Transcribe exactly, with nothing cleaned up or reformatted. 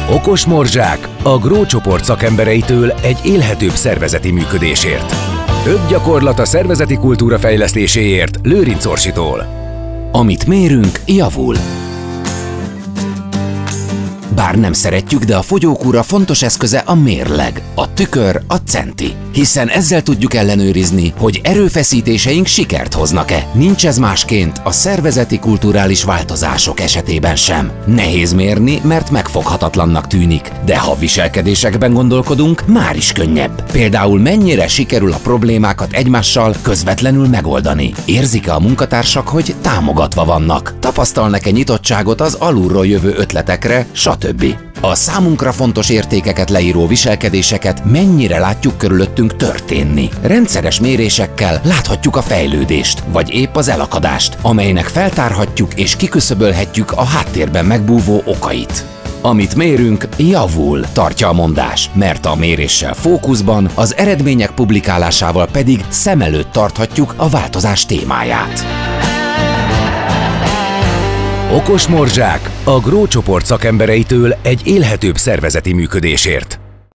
Okos morzsák a Grow csoport szakembereitől egy élhetőbb szervezeti működésért. Öt gyakorlat a szervezeti kultúra fejlesztéséért Lőrinc Orsitól. Amit mérünk, javul. Bár nem szeretjük, de a fogyókúra fontos eszköze a mérleg, a tükör, a centi. Hiszen ezzel tudjuk ellenőrizni, hogy erőfeszítéseink sikert hoznak-e. Nincs ez másként a szervezeti kulturális változások esetében sem. Nehéz mérni, mert megfoghatatlannak tűnik, de ha viselkedésekben gondolkodunk, már is könnyebb. Például mennyire sikerül a problémákat egymással közvetlenül megoldani. Érzik-e a munkatársak, hogy támogatva vannak? Tapasztalnak-e nyitottságot az alulról jövő ötletekre, stb. A számunkra fontos értékeket leíró viselkedéseket mennyire látjuk körülöttünk történni. Rendszeres mérésekkel láthatjuk a fejlődést, vagy épp az elakadást, amelynek feltárhatjuk és kiküszöbölhetjük a háttérben megbúvó okait. Amit mérünk, javul, tartja a mondás, mert a méréssel fókuszban, az eredmények publikálásával pedig szem előtt tarthatjuk a változás témáját. Okos morzsák a Grow csoport szakembereitől egy élhetőbb szervezeti működésért.